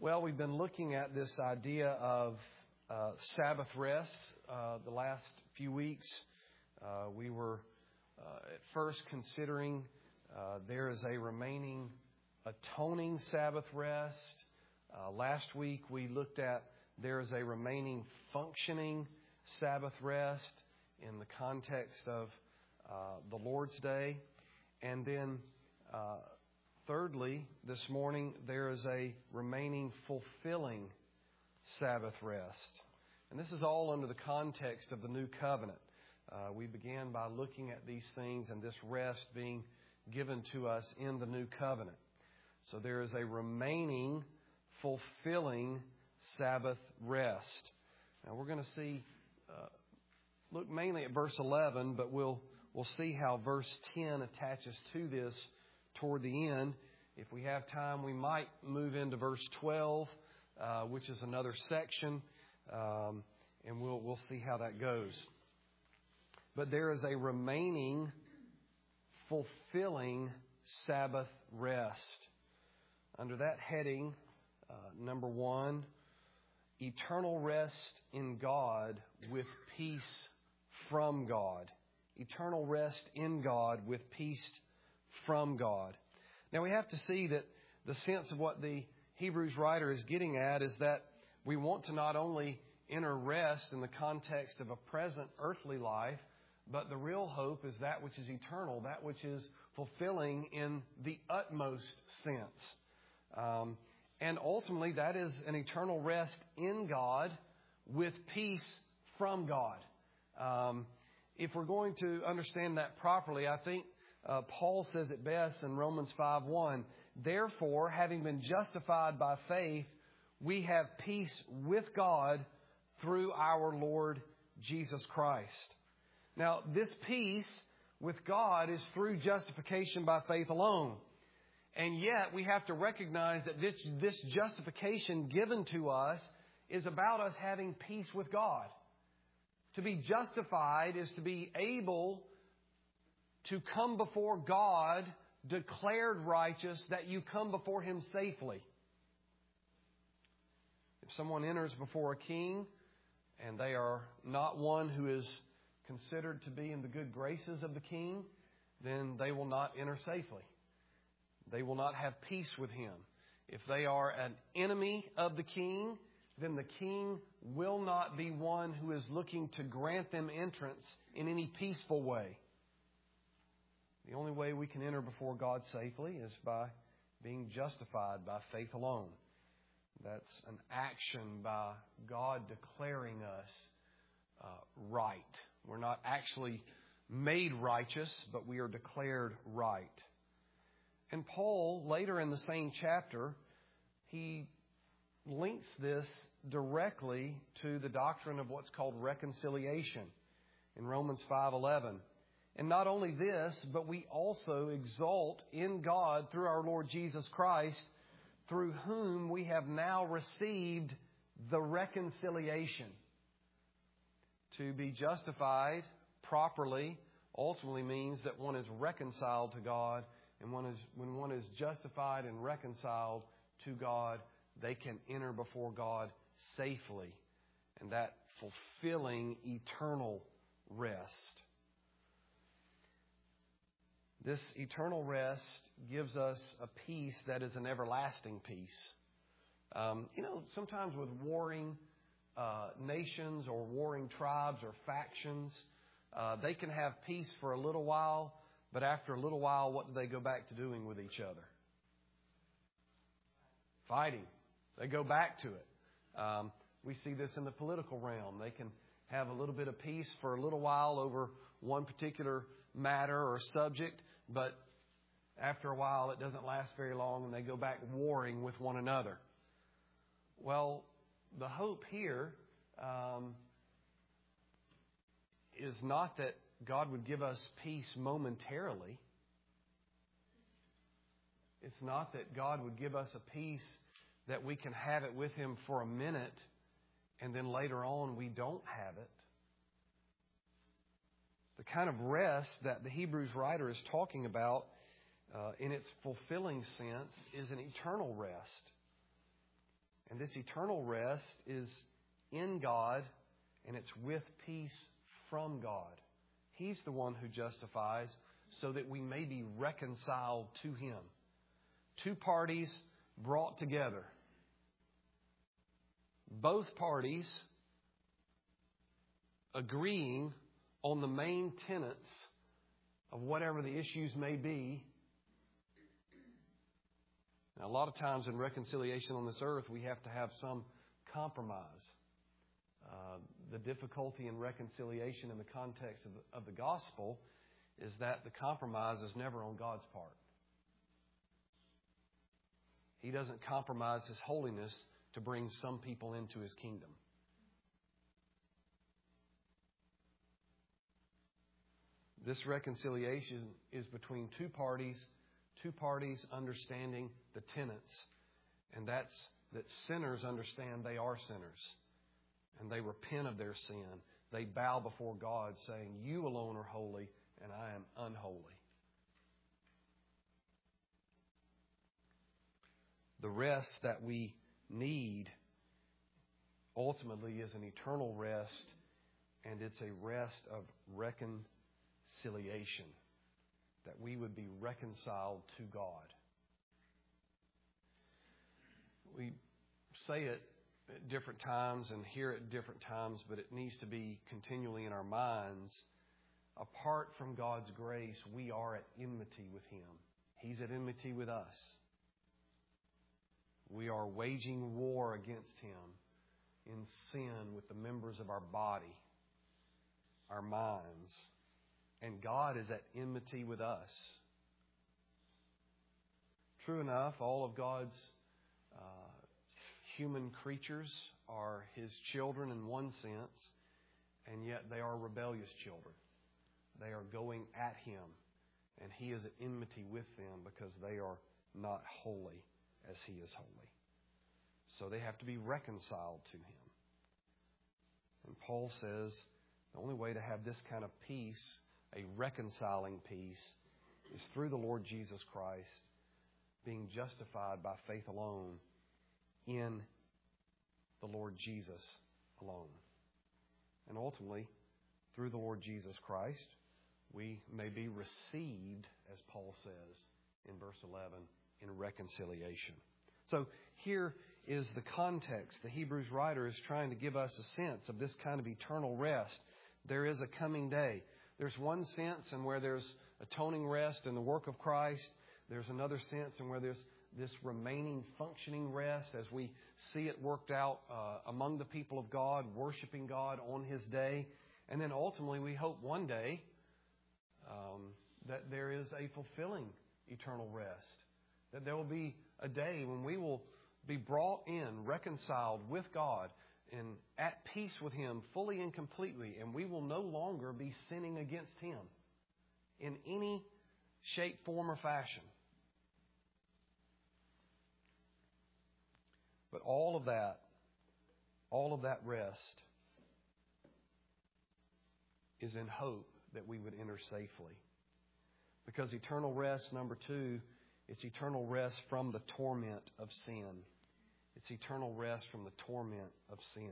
Well, we've been looking at this idea of Sabbath rest the last few weeks. We were at first considering there is a remaining atoning Sabbath rest. Last week we looked at there is a remaining functioning Sabbath rest in the context of the Lord's Day. And then thirdly, this morning, there is a remaining fulfilling Sabbath rest. And this is all under the context of the New Covenant. We began by looking at these things and this rest being given to us in the New Covenant. So there is a remaining fulfilling Sabbath rest. Now we're going to look mainly at verse 11, but we'll see how verse 10 attaches to this toward the end. If we have time, we might move into verse 12, which is another section, and we'll see how that goes. But there is a remaining fulfilling Sabbath rest. Under that heading, number 1, eternal rest in God with peace from God. Eternal rest in God with peace from God. Now we have to see that the sense of what the Hebrews writer is getting at is that we want to not only enter rest in the context of a present earthly life, but the real hope is that which is eternal, that which is fulfilling in the utmost sense. And ultimately that is an eternal rest in God with peace from God. If we're going to understand that properly, I think Paul says it best in Romans 5:1. Therefore, having been justified by faith, we have peace with God through our Lord Jesus Christ. Now, this peace with God is through justification by faith alone. And yet, we have to recognize that this justification given to us is about us having peace with God. To be justified is to be able to come before God declared righteous, that you come before Him safely. If someone enters before a king and they are not one who is considered to be in the good graces of the king, then they will not enter safely. They will not have peace with him. If they are an enemy of the king, then the king will not be one who is looking to grant them entrance in any peaceful way. The only way we can enter before God safely is by being justified by faith alone. That's an action by God declaring us right. We're not actually made righteous, but we are declared right. And Paul, later in the same chapter, he links this directly to the doctrine of what's called reconciliation in Romans 5:11. And not only this, but we also exult in God through our Lord Jesus Christ, through whom we have now received the reconciliation. To be justified properly ultimately means that one is reconciled to God. And when one is justified and reconciled to God, they can enter before God safely. And that fulfilling eternal rest. This eternal rest gives us a peace that is an everlasting peace. Sometimes with warring nations or warring tribes or factions, they can have peace for a little while, but after a little while, what do they go back to doing with each other? Fighting. They go back to it. We see this in the political realm. They can have a little bit of peace for a little while over one particular matter or subject, but after a while it doesn't last very long and they go back warring with one another. Well, the hope here is not that God would give us peace momentarily. It's not that God would give us a peace that we can have it with Him for a minute and then later on we don't have it. The kind of rest that the Hebrews writer is talking about in its fulfilling sense is an eternal rest. And this eternal rest is in God, and it's with peace from God. He's the one who justifies so that we may be reconciled to Him. Two parties brought together. Both parties agreeing on the main tenets of whatever the issues may be. Now, a lot of times in reconciliation on this earth, we have to have some compromise. The difficulty in reconciliation in the context of the gospel is that the compromise is never on God's part. He doesn't compromise His holiness to bring some people into His kingdom. This reconciliation is between two parties understanding the tenets. And that's that sinners understand they are sinners. And they repent of their sin. They bow before God saying, You alone are holy and I am unholy. The rest that we need ultimately is an eternal rest, and it's a rest of reconciliation, that we would be reconciled to God. We say it at different times and hear it at different times, but it needs to be continually in our minds. Apart from God's grace, we are at enmity with Him. He's at enmity with us. We are waging war against Him in sin with the members of our body, our minds. And God is at enmity with us. True enough, all of God's human creatures are His children in one sense, and yet they are rebellious children. They are going at Him, and He is at enmity with them because they are not holy as He is holy. So they have to be reconciled to Him. And Paul says the only way to have this kind of peace, a reconciling peace, is through the Lord Jesus Christ, being justified by faith alone in the Lord Jesus alone. And ultimately, through the Lord Jesus Christ, we may be received, as Paul says in verse 11, in reconciliation. So here is the context. The Hebrews writer is trying to give us a sense of this kind of eternal rest. There is a coming day. There's one sense in where there's atoning rest in the work of Christ. There's another sense in where there's this remaining functioning rest as we see it worked out among the people of God, worshiping God on His day. And then ultimately we hope one day that there is a fulfilling eternal rest. That there will be a day when we will be brought in, reconciled with God, and at peace with Him fully and completely. And we will no longer be sinning against Him in any shape, form, or fashion. But all of that rest is in hope that we would enter safely. Because eternal rest, number 2, it's eternal rest from the torment of sin. It's eternal rest from the torment of sin.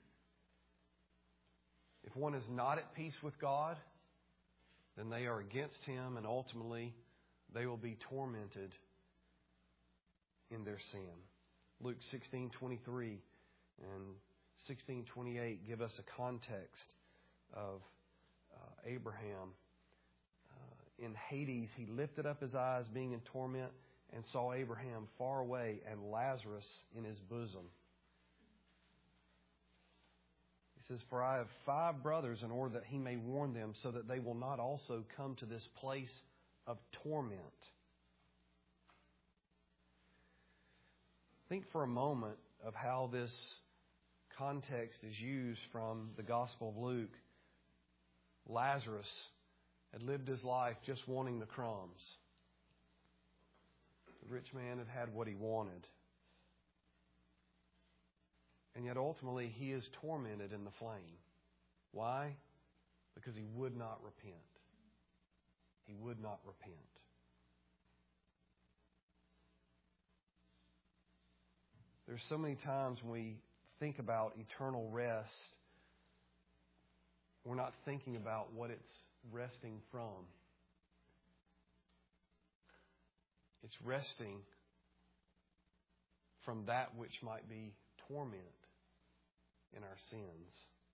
If one is not at peace with God, then they are against Him, and ultimately they will be tormented in their sin. Luke 16:23 and 16:28 give us a context of Abraham. In Hades, he lifted up his eyes, being in torment, and saw Abraham far away and Lazarus in his bosom. He says, For I have 5 brothers, in order that he may warn them, so that they will not also come to this place of torment. Think for a moment of how this context is used from the Gospel of Luke. Lazarus had lived his life just wanting the crumbs. The rich man had had what he wanted. And yet ultimately he is tormented in the flame. Why? Because he would not repent. He would not repent. there's so many times when we think about eternal rest, we're not thinking about what it's resting from. It's resting from that which might be torment in our sins.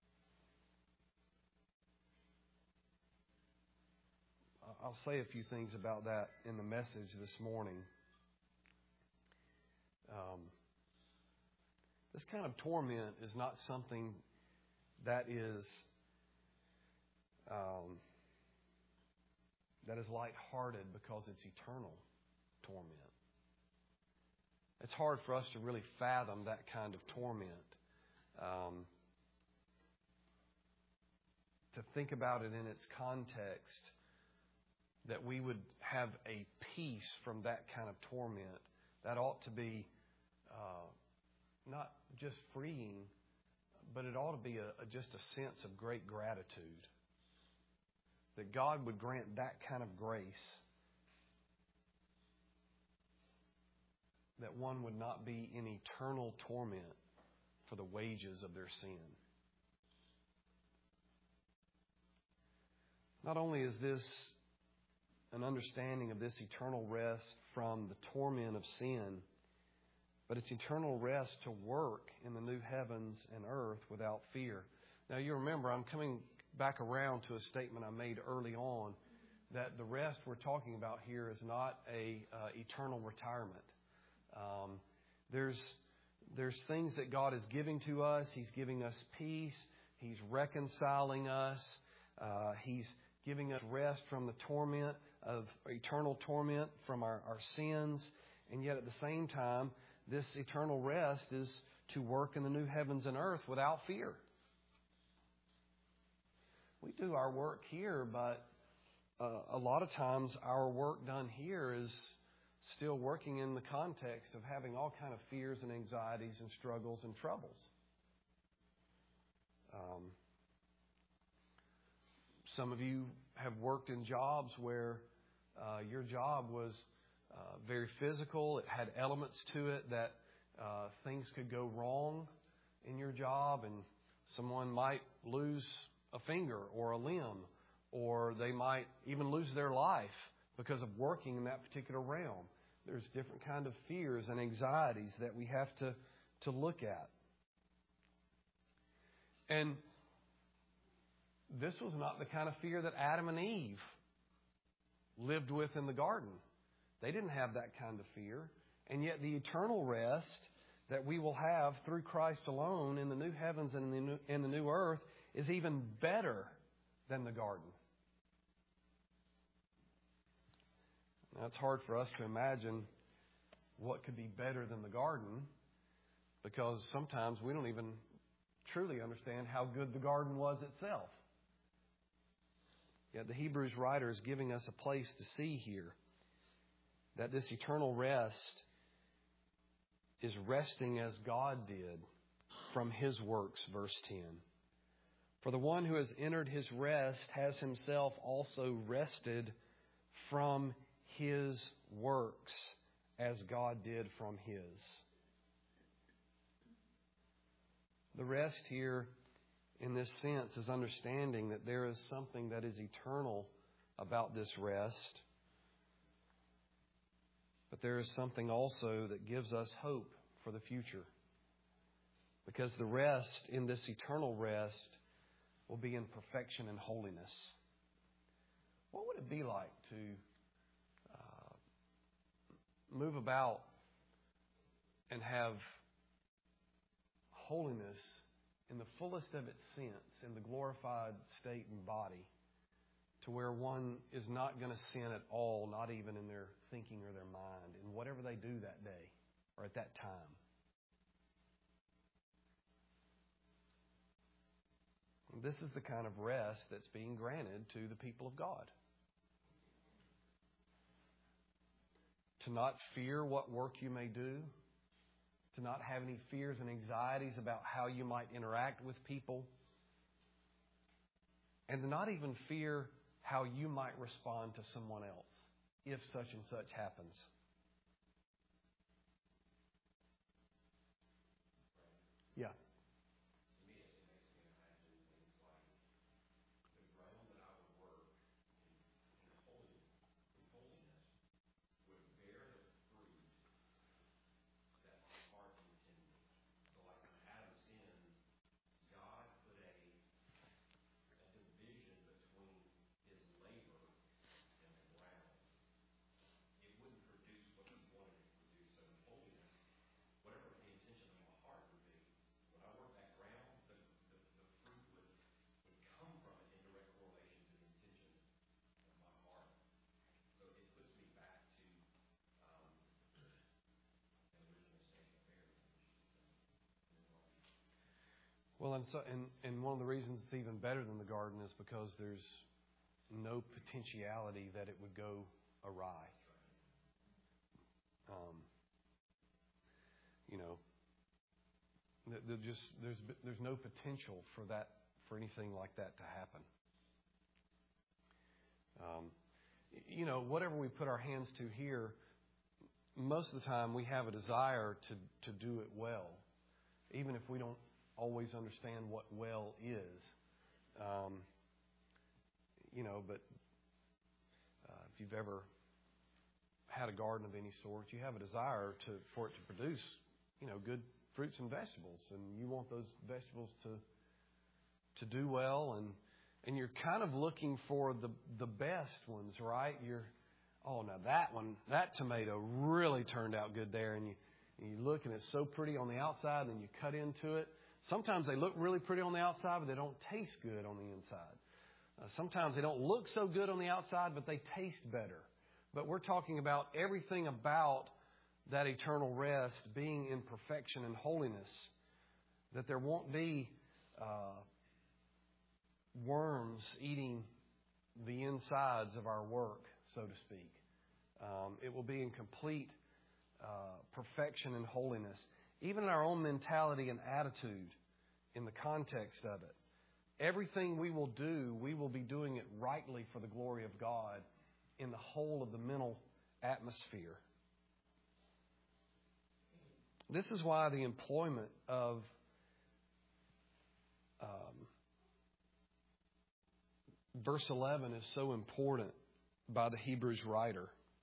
I'll say a few things about that in the message this morning. This kind of torment is not something that is lighthearted because it's eternal torment. It's hard for us to really fathom that kind of torment. To think about it in its context, that we would have a peace from that kind of torment, that ought to be not just freeing, but it ought to be just a sense of great gratitude. That God would grant that kind of grace, that one would not be in eternal torment for the wages of their sin. Not only is this an understanding of this eternal rest from the torment of sin, but it's eternal rest to work in the new heavens and earth without fear. Now you remember, I'm coming back around to a statement I made early on, that the rest we're talking about here is not a eternal retirement. There's things that God is giving to us. He's giving us peace. He's reconciling us. He's giving us rest from the torment of eternal torment from our sins. And yet at the same time, this eternal rest is to work in the new heavens and earth without fear. We do our work here, but a lot of times our work done here is still working in the context of having all kind of fears and anxieties and struggles and troubles. Some of you have worked in jobs where your job was very physical. It had elements to it that things could go wrong in your job, and someone might lose a finger or a limb, or they might even lose their life because of working in that particular realm. There's different kind of fears and anxieties that we have to look at. And this was not the kind of fear that Adam and Eve lived with in the garden. They didn't have that kind of fear. And yet the eternal rest that we will have through Christ alone in the new heavens and in the new earth is even better than the garden. Now, it's hard for us to imagine what could be better than the garden, because sometimes we don't even truly understand how good the garden was itself. Yet the Hebrews writer is giving us a place to see here that this eternal rest is resting as God did from His works, verse 10. For the one who has entered His rest has himself also rested from His works as God did from His. The rest here in this sense is understanding that there is something that is eternal about this rest. But there is something also that gives us hope for the future. Because the rest in this eternal rest will be in perfection and holiness. What would it be like to move about and have holiness in the fullest of its sense, in the glorified state and body, to where one is not going to sin at all, not even in their thinking or their mind, in whatever they do that day or at that time? This is the kind of rest that's being granted to the people of God. To not fear what work you may do, to not have any fears and anxieties about how you might interact with people, and to not even fear how you might respond to someone else if such and such happens. Yeah. Well, and one of the reasons it's even better than the garden is because there's no potentiality that it would go awry. There's no potential for anything like that to happen. Whatever we put our hands to here, most of the time we have a desire to do it well, even if we don't always understand what well is. But if you've ever had a garden of any sort, you have a desire for it to produce, good fruits and vegetables, and you want those vegetables to do well, and you're kind of looking for the best ones, right? Now that tomato really turned out good there, and you look and it's so pretty on the outside, and you cut into it. Sometimes they look really pretty on the outside, but they don't taste good on the inside. Sometimes they don't look so good on the outside, but they taste better. But we're talking about everything about that eternal rest being in perfection and holiness, that there won't be worms eating the insides of our work, so to speak. It will be in complete perfection and holiness. Even in our own mentality and attitude, in the context of it. Everything we will do, we will be doing it rightly for the glory of God in the whole of the mental atmosphere. This is why the employment of verse 11 is so important by the Hebrews writer.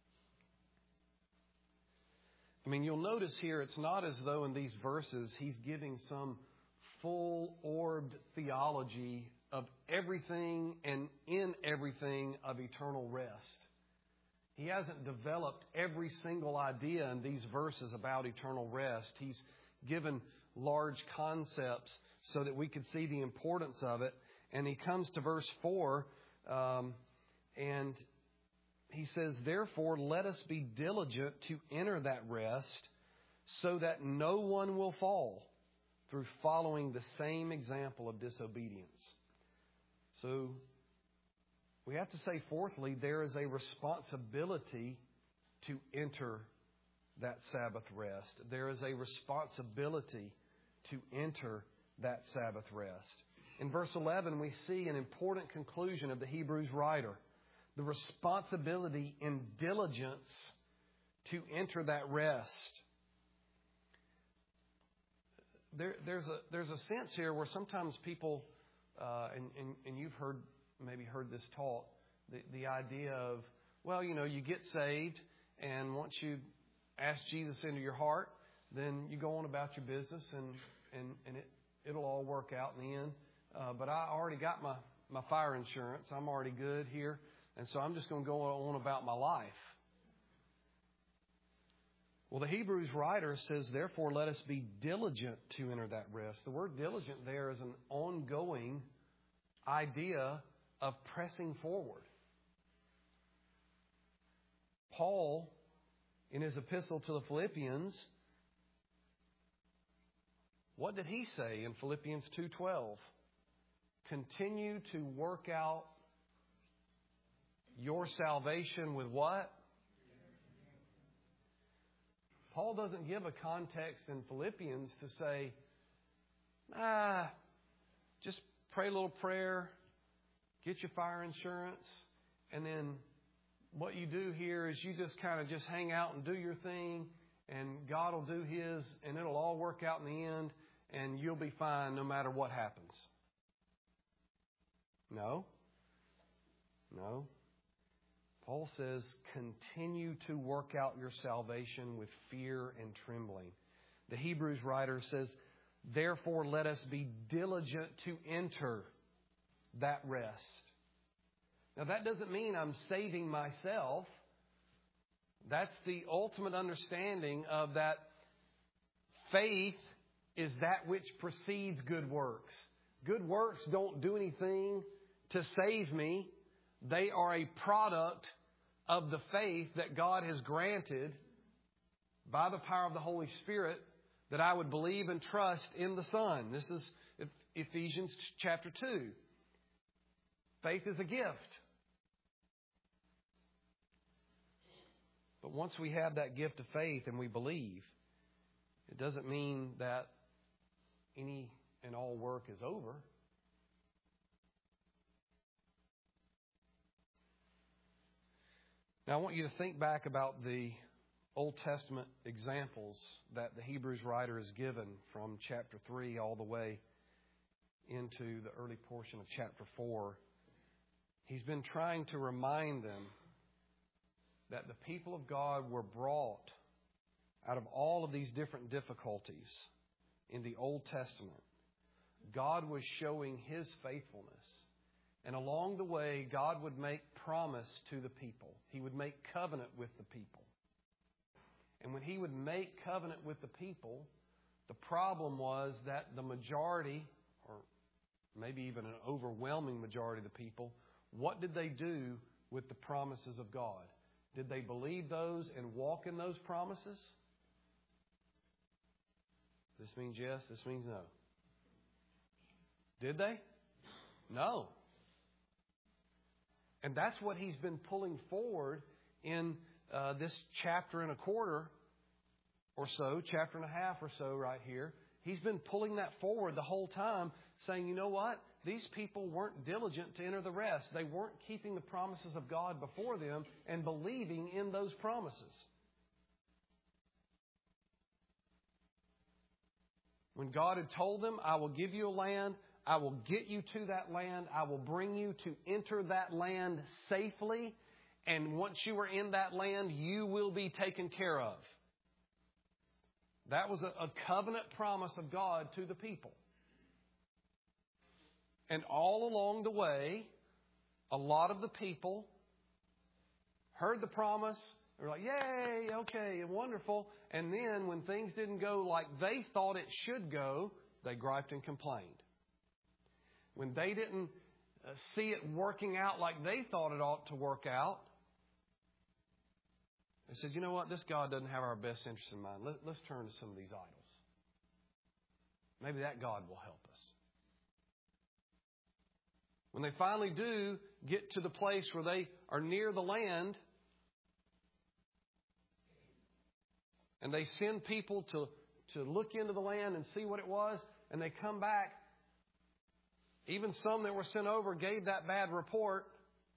You'll notice here, it's not as though in these verses he's giving some full-orbed theology of everything and in everything of eternal rest. He hasn't developed every single idea in these verses about eternal rest. He's given large concepts so that we could see the importance of it. And he comes to verse 4, and he says, "Therefore, let us be diligent to enter that rest, so that no one will fall through following the same example of disobedience." So we have to say, fourthly, there is a responsibility to enter that Sabbath rest. There is a responsibility to enter that Sabbath rest. In verse 11, we see an important conclusion of the Hebrews writer. The responsibility and diligence to enter that rest. There's a sense here where sometimes people, and you've maybe heard this taught, the idea of, you get saved, and once you ask Jesus into your heart, then you go on about your business, and it'll all work out in the end. But I already got my fire insurance. I'm already good here. And so I'm just going to go on about my life. Well, the Hebrews writer says, "Therefore, let us be diligent to enter that rest." The word diligent there is an ongoing idea of pressing forward. Paul, in his epistle to the Philippians, what did he say in Philippians 2:12? Continue to work out your salvation with what? Paul doesn't give a context in Philippians to say, just pray a little prayer, get your fire insurance, and then what you do here is you just kind of just hang out and do your thing, and God will do His, and it'll all work out in the end, and you'll be fine no matter what happens. No. Paul says, continue to work out your salvation with fear and trembling. The Hebrews writer says, therefore let us be diligent to enter that rest. Now that doesn't mean I'm saving myself. That's the ultimate understanding of that faith is that which precedes good works. Good works don't do anything to save me. They are a product of the faith that God has granted by the power of the Holy Spirit that I would believe and trust in the Son. This is Ephesians chapter 2. Faith is a gift. But once we have that gift of faith and we believe, it doesn't mean that any and all work is over. Now, I want you to think back about the Old Testament examples that the Hebrews writer has given from chapter 3 all the way into the early portion of chapter 4. He's been trying to remind them that the people of God were brought out of all of these different difficulties in the Old Testament. God was showing His faithfulness. And along the way, God would make promise to the people. He would make covenant with the people. And when He would make covenant with the people, the problem was that the majority, or maybe even an overwhelming majority of the people, what did they do with the promises of God? Did they believe those and walk in those promises? This means yes, this means no. Did they? No. And that's what he's been pulling forward in this chapter and a quarter or so, chapter and a half or so right here. He's been pulling that forward the whole time, saying, you know what? These people weren't diligent to enter the rest. They weren't keeping the promises of God before them and believing in those promises. When God had told them, I will give you a land, I will get you to that land, I will bring you to enter that land safely, and once you are in that land, you will be taken care of. That was a covenant promise of God to the people. And all along the way, a lot of the people heard the promise. They were like, yay, okay, wonderful. And then when things didn't go like they thought it should go, they griped and complained. When they didn't see it working out like they thought it ought to work out, they said, you know what, this God doesn't have our best interest in mind. Let's turn to some of these idols. Maybe that God will help us. When they finally do get to the place where they are near the land, and they send people to look into the land and see what it was, and they come back, even some that were sent over gave that bad report.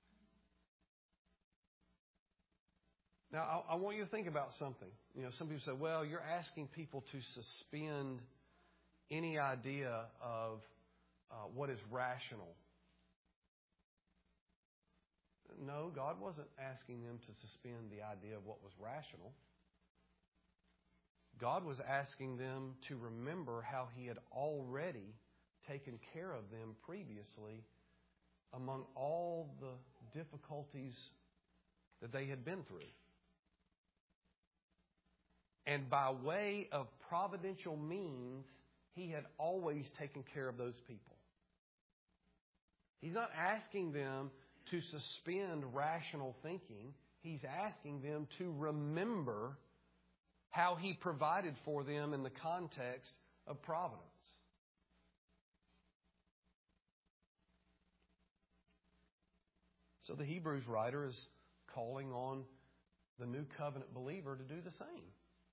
Now, I want you to think about something. You know, some people say, well, you're asking people to suspend any idea of what is rational. No, God wasn't asking them to suspend the idea of what was rational. God was asking them to remember how He had already taken care of them previously among all the difficulties that they had been through. And by way of providential means, He had always taken care of those people. He's not asking them to suspend rational thinking. He's asking them to remember how He provided for them in the context of providence. So the Hebrews writer is calling on the new covenant believer to do the same.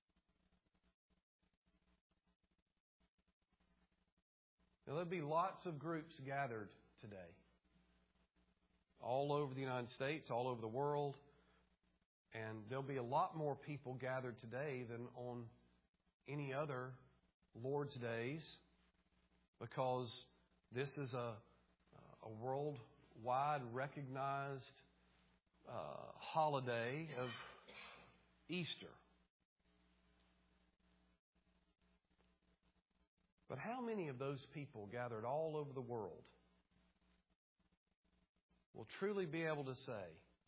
Now, there'll be lots of groups gathered today, all over the United States, all over the world. And there'll be a lot more people gathered today than on any other Lord's days because this is a worldwide recognized holiday of Easter. But how many of those people gathered all over the world will truly be able to say,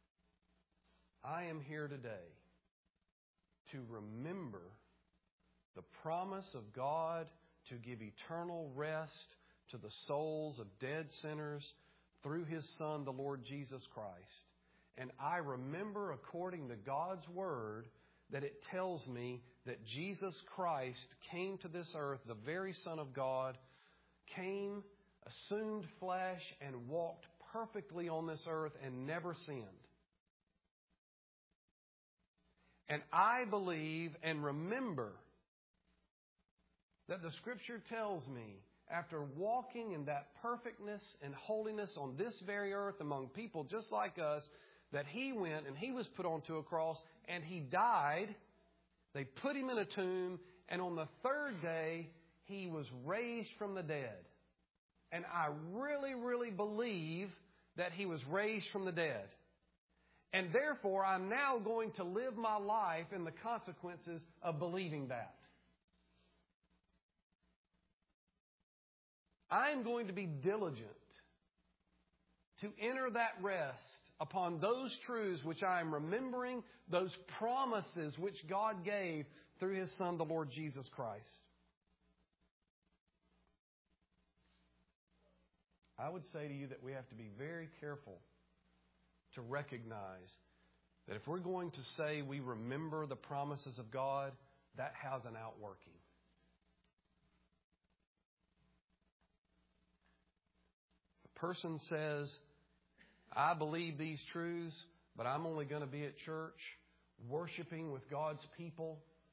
I am here today to remember the promise of God to give eternal rest to the souls of dead sinners through His Son, the Lord Jesus Christ. And I remember, according to God's Word, that it tells me that Jesus Christ came to this earth, the very Son of God, came, assumed flesh, and walked perfectly on this earth and never sinned. And I believe and remember that the Scripture tells me, after walking in that perfectness and holiness on this very earth among people just like us, that He went and He was put onto a cross and He died. They put Him in a tomb, and on the third day, He was raised from the dead. And I really, really believe that He was raised from the dead. And therefore, I'm now going to live my life in the consequences of believing that. I'm going to be diligent to enter that rest upon those truths which I am remembering, those promises which God gave through His Son, the Lord Jesus Christ. I would say to you that we have to be very careful to recognize that if we're going to say we remember the promises of God, that has an outworking. A person says, I believe these truths, but I'm only going to be at church worshiping with God's people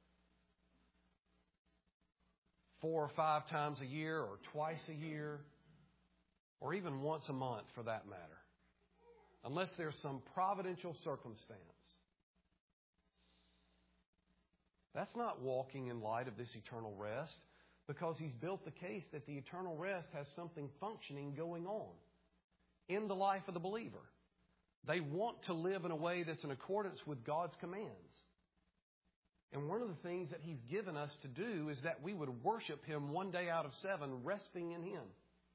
4 or 5 times a year, or twice a year, or even once a month for that matter, unless there's some providential circumstance. That's not walking in light of this eternal rest, because he's built the case that the eternal rest has something functioning going on in the life of the believer. They want to live in a way that's in accordance with God's commands. And one of the things that He's given us to do is that we would worship Him one day out of 7, resting in Him.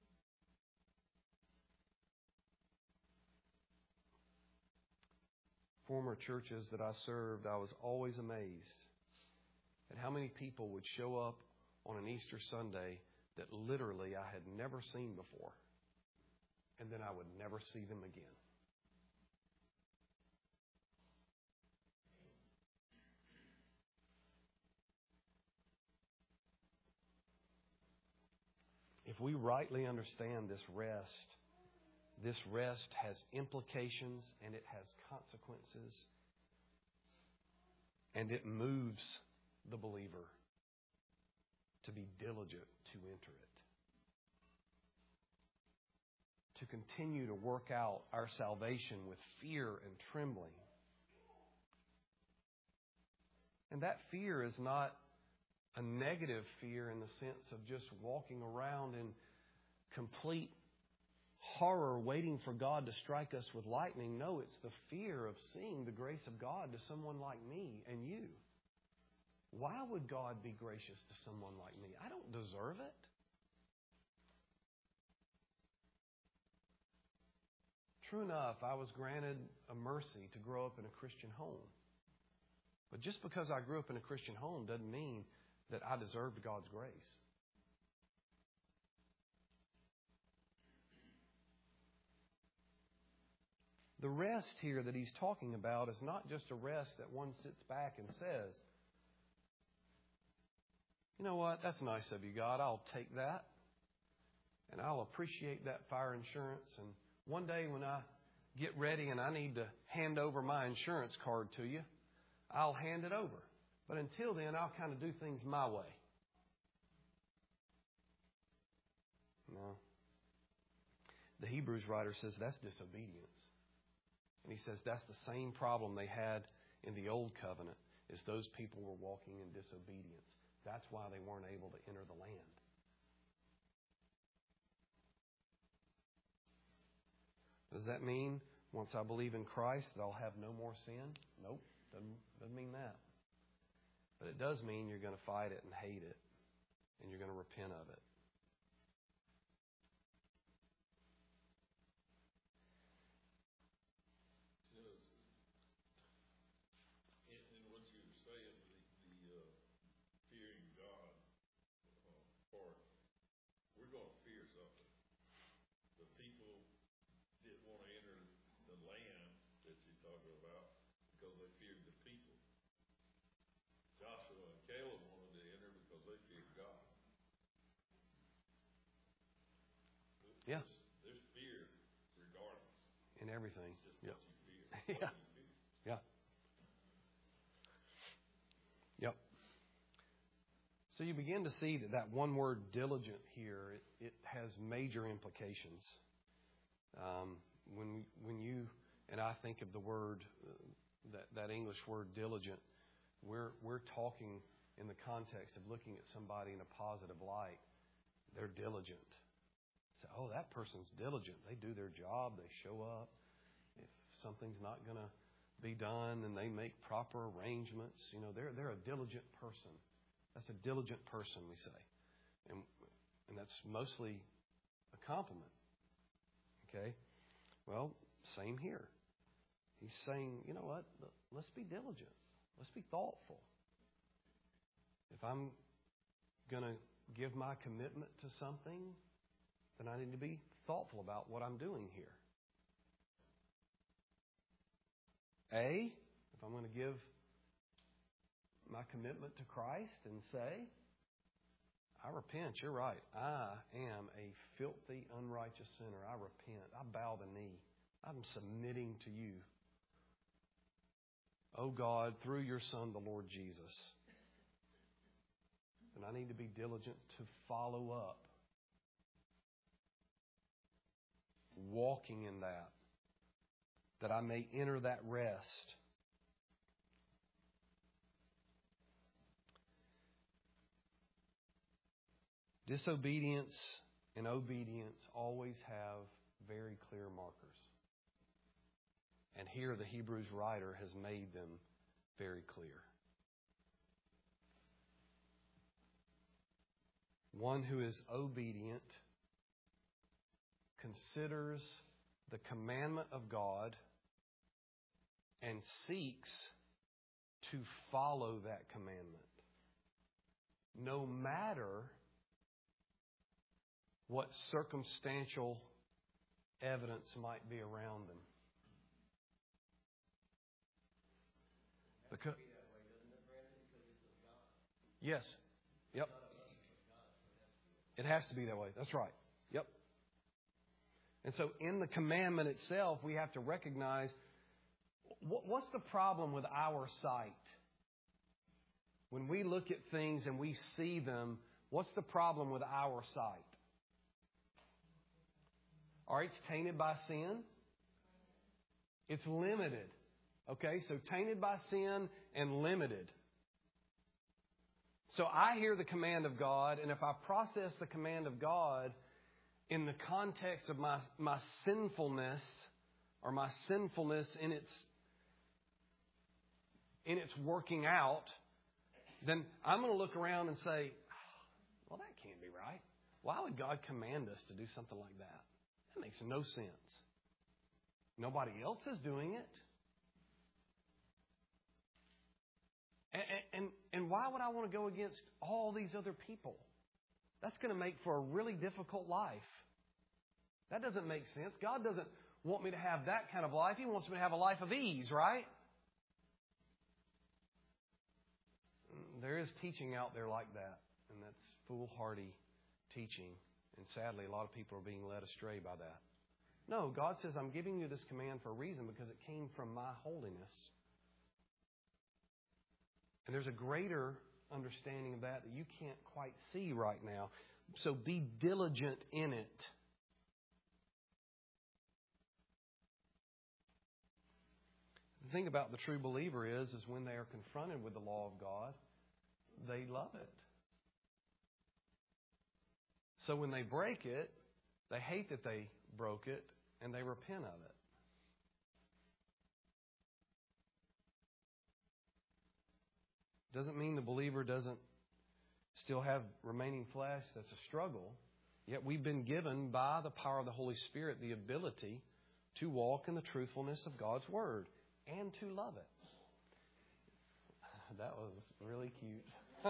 Former churches that I served, I was always amazed at how many people would show up on an Easter Sunday that literally I had never seen before. And then I would never see them again. If we rightly understand this rest has implications and it has consequences, and it moves the believer to be diligent to enter it, to continue to work out our salvation with fear and trembling. And that fear is not a negative fear in the sense of just walking around in complete horror waiting for God to strike us with lightning. No, it's the fear of seeing the grace of God to someone like me and you. Why would God be gracious to someone like me? I don't deserve it. True enough, I was granted a mercy to grow up in a Christian home. But just because I grew up in a Christian home doesn't mean that I deserved God's grace. The rest here that he's talking about is not just a rest that one sits back and says, you know what, that's nice of you, God, I'll take that. And I'll appreciate that fire insurance. And one day when I get ready and I need to hand over my insurance card to you, I'll hand it over. But until then, I'll kind of do things my way. No. The Hebrews writer says that's disobedience. And he says that's the same problem they had in the old covenant, is those people were walking in disobedience. That's why they weren't able to enter the land. Does that mean once I believe in Christ that I'll have no more sin? Nope, doesn't mean that. But it does mean you're going to fight it and hate it, and you're going to repent of it. Yeah. There's fear regardless. In everything. It's just what you fear. Yeah. Yeah. Yep. So you begin to see that one word diligent here, it has major implications. When you and I think of the word, that English word diligent, we're talking in the context of looking at somebody in a positive light. They're diligent. So, that person's diligent. They do their job. They show up. If something's not going to be done, then they make proper arrangements. They're a diligent person. That's a diligent person, we say. And that's mostly a compliment. Okay? Well, same here. He's saying, you know what? Let's be diligent. Let's be thoughtful. If I'm going to give my commitment to something, then I need to be thoughtful about what I'm doing here. If I'm going to give my commitment to Christ and say, I repent, you're right. I am a filthy, unrighteous sinner. I repent. I bow the knee. I'm submitting to you. Oh God, through your Son, the Lord Jesus. And I need to be diligent to follow up. Walking in that I may enter that rest. Disobedience and obedience always have very clear markers. And here the Hebrews writer has made them very clear. One who is obedient considers the commandment of God and seeks to follow that commandment, no matter what circumstantial evidence might be around them. Because, yes. Yep. It has to be that way. That's right. Yep. And so in the commandment itself, we have to recognize what's the problem with our sight. When we look at things and we see them, what's the problem with our sight? All right, it's tainted by sin. It's limited. Okay, so tainted by sin and limited. So I hear the command of God, and if I process the command of God in the context of my sinfulness, or my sinfulness in its working out, then I'm going to look around and say, well, that can't be right. Why would God command us to do something like that? That makes no sense. Nobody else is doing it. And why would I want to go against all these other people? That's going to make for a really difficult life. That doesn't make sense. God doesn't want me to have that kind of life. He wants me to have a life of ease, right? There is teaching out there like that, and that's foolhardy teaching. And sadly, a lot of people are being led astray by that. No, God says, I'm giving you this command for a reason because it came from my holiness. And there's a greater understanding of that you can't quite see right now. So be diligent in it. The thing about the true believer is when they are confronted with the law of God, they love it. So when they break it, they hate that they broke it, and they repent of it. Doesn't mean the believer doesn't still have remaining flesh. That's a struggle. Yet we've been given by the power of the Holy Spirit the ability to walk in the truthfulness of God's Word and to love it. That was really cute.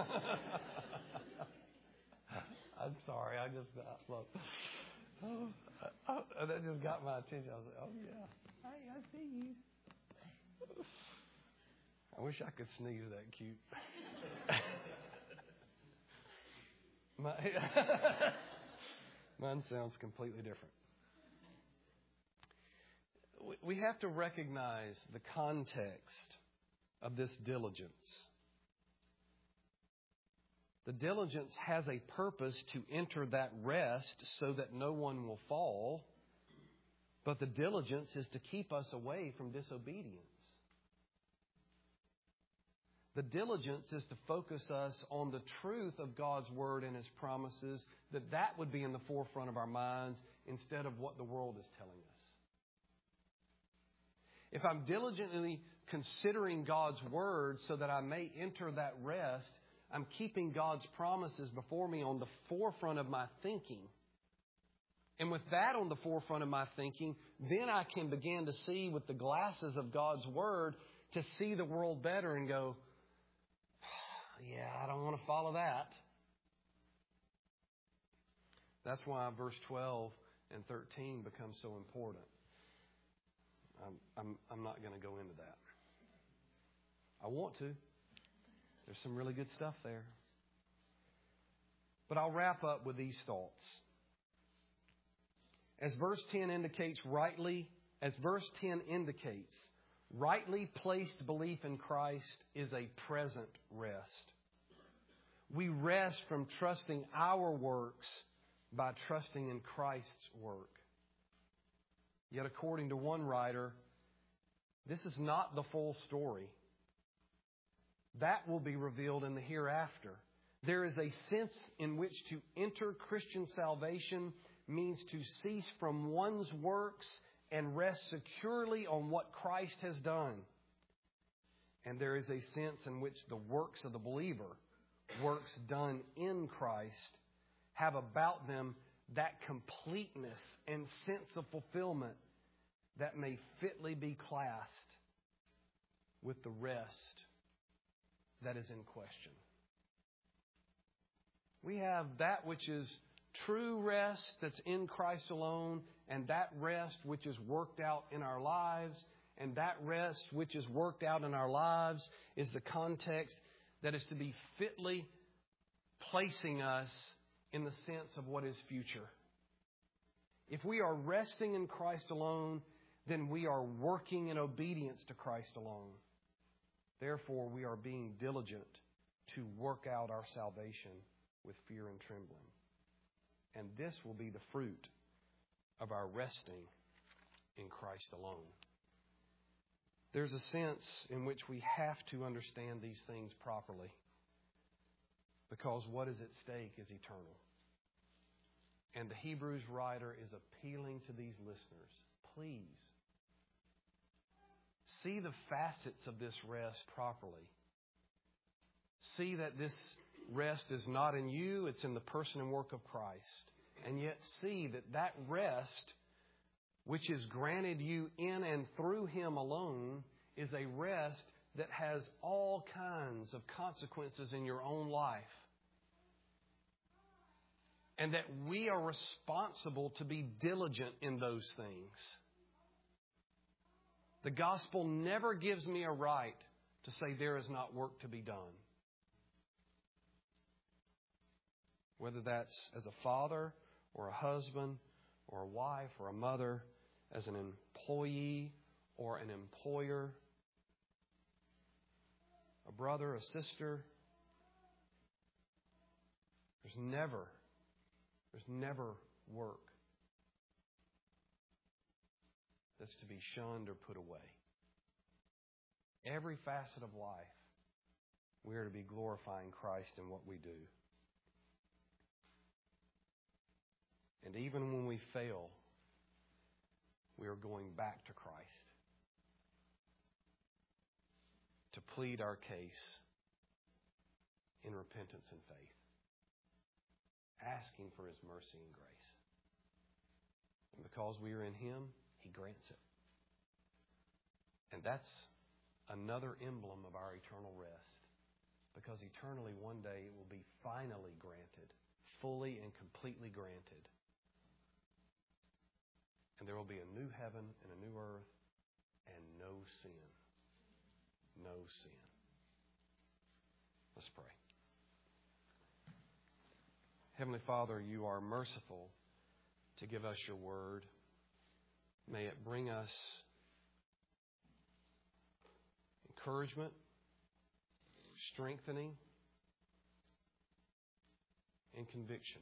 I'm sorry. I just look. That just got my attention. I was like, oh yeah, hey, I see you. I wish I could sneeze that cute. Mine sounds completely different. We have to recognize the context of this diligence. The diligence has a purpose to enter that rest so that no one will fall. But the diligence is to keep us away from disobedience. The diligence is to focus us on the truth of God's Word and His promises, that would be in the forefront of our minds instead of what the world is telling us. If I'm diligently considering God's Word so that I may enter that rest, I'm keeping God's promises before me on the forefront of my thinking. And with that on the forefront of my thinking, then I can begin to see with the glasses of God's Word to see the world better and go, yeah, I don't want to follow that. That's why verse 12 and 13 become so important. I'm not going to go into that. I want to. There's some really good stuff there. But I'll wrap up with these thoughts. As verse 10 indicates, rightly placed belief in Christ is a present rest. We rest from trusting our works by trusting in Christ's work. Yet according to one writer, this is not the full story. That will be revealed in the hereafter. There is a sense in which to enter Christian salvation means to cease from one's works and rest securely on what Christ has done. And there is a sense in which the works of the believer, works done in Christ, have about them that completeness and sense of fulfillment that may fitly be classed with the rest that is in question. We have that which is true rest that's in Christ alone, and that rest which is worked out in our lives, and that rest which is worked out in our lives is the context that is to be fitly placing us in the sense of what is future. If we are resting in Christ alone, then we are working in obedience to Christ alone. Therefore, we are being diligent to work out our salvation with fear and trembling. And this will be the fruit of our resting in Christ alone. There's a sense in which we have to understand these things properly, because what is at stake is eternal. And the Hebrews writer is appealing to these listeners. Please, see the facets of this rest properly. See that this rest is not in you, it's in the person and work of Christ. And yet see that rest, which is granted you in and through Him alone, is a rest that has all kinds of consequences in your own life. And that we are responsible to be diligent in those things. The gospel never gives me a right to say there is not work to be done. Whether that's as a father or a husband or a wife or a mother, as an employee or an employer, a brother, a sister. There's never work that's to be shunned or put away. Every facet of life, we are to be glorifying Christ in what we do. And even when we fail, we are going back to Christ to plead our case in repentance and faith, asking for His mercy and grace. And because we are in Him, He grants it. And that's another emblem of our eternal rest, because eternally one day it will be finally granted, fully and completely granted. And there will be a new heaven and a new earth and no sin. No sin. Let's pray. Heavenly Father, You are merciful to give us Your word. May it bring us encouragement, strengthening, and conviction.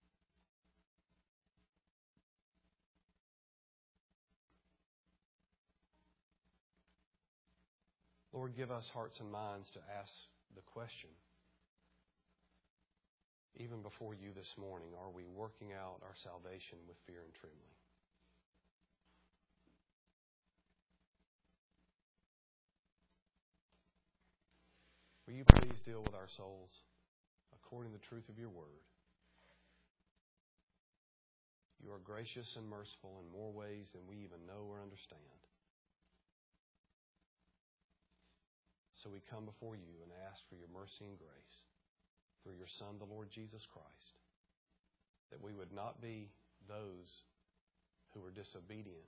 Lord, give us hearts and minds to ask the question, even before You this morning, are we working out our salvation with fear and trembling? Will You please deal with our souls according to the truth of Your word? You are gracious and merciful in more ways than we even know or understand. So we come before You and ask for Your mercy and grace through Your Son, the Lord Jesus Christ, that we would not be those who are disobedient.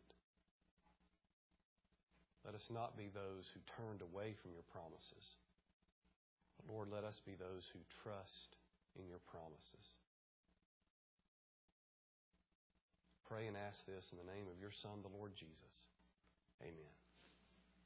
Let us not be those who turned away from Your promises. But Lord, let us be those who trust in Your promises. Pray and ask this in the name of Your Son, the Lord Jesus.